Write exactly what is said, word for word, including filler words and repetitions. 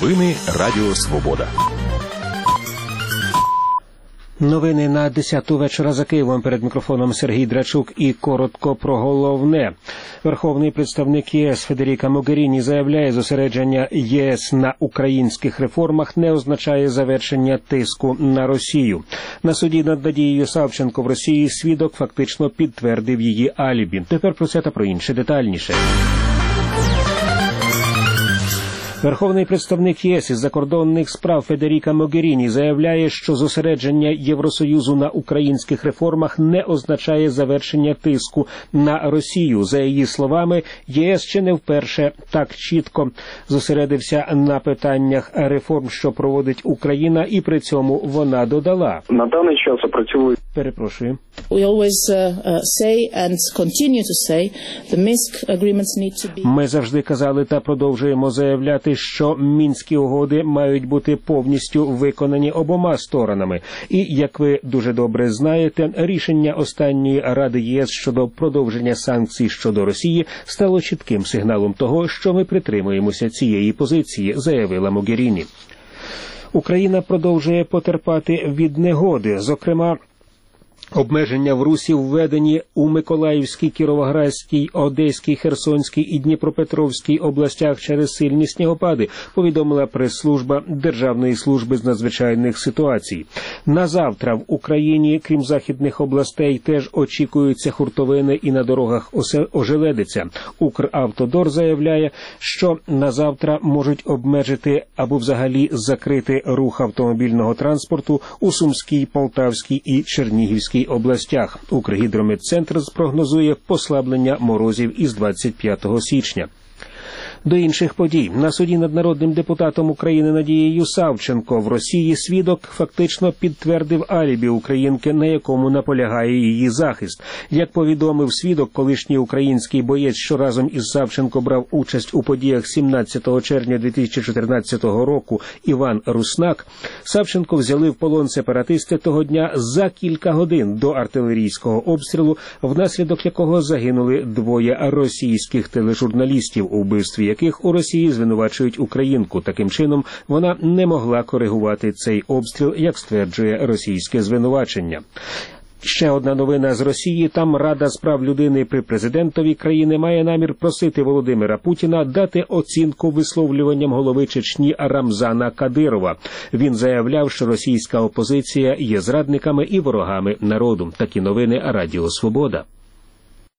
Новини Радіо Свобода. Новини на десяту вечора за Києвом. Перед мікрофоном Сергій Драчук і коротко про головне. Верховний представник ЄС Федеріка Могеріні заявляє, зосередження ЄС на українських реформах не означає завершення тиску на Росію. На суді над Надією Савченко в Росії свідок фактично підтвердив її алібі. Тепер про це та про інше детальніше. Верховний представник ЄС із закордонних справ Федеріка Могеріні заявляє, що зосередження Євросоюзу на українських реформах не означає завершення тиску на Росію. За її словами, ЄС ще не вперше так чітко зосередився на питаннях реформ, що проводить Україна, і при цьому вона додала. На даний час опрацьовують... Перепрошую. We always uh, say and continue to say the Minsk agreements need to be... Ми завжди казали та продовжуємо заявляти, що Мінські угоди мають бути повністю виконані обома сторонами. І, як ви дуже добре знаєте, рішення останньої Ради ЄС щодо продовження санкцій щодо Росії стало чітким сигналом того, що ми притримуємося цієї позиції, заявила Могеріні. Україна продовжує потерпати від негоди, зокрема, обмеження в русі введені у Миколаївській, Кіровоградській, Одеській, Херсонській і Дніпропетровській областях через сильні снігопади, повідомила прес-служба Державної служби з надзвичайних ситуацій. На завтра в Україні, крім західних областей, теж очікуються хуртовини і на дорогах ожеледиця. Укравтодор заявляє, що на завтра можуть обмежити або взагалі закрити рух автомобільного транспорту у Сумській, Полтавській і Чернігівській областях. Укргідрометцентр спрогнозує послаблення морозів із двадцять п'ятого січня. До інших подій. На суді над народним депутатом України Надією Савченко в Росії свідок фактично підтвердив алібі українки, на якому наполягає її захист. Як повідомив свідок, колишній український боєць, що разом із Савченко брав участь у подіях сімнадцятого червня дві тисячі чотирнадцятого року Іван Руснак, Савченко взяли в полон сепаратисти того дня за кілька годин до артилерійського обстрілу, внаслідок якого загинули двоє російських тележурналістів, у вбивстві яких у Росії звинувачують українку. Таким чином, вона не могла коригувати цей обстріл, як стверджує російське звинувачення. Ще одна новина з Росії. Там Рада з прав людини при президентові країни має намір просити Володимира Путіна дати оцінку висловлюванням голови Чечні Рамзана Кадирова. Він заявляв, що російська опозиція є зрадниками і ворогами народу. Такі новини Радіо Свобода.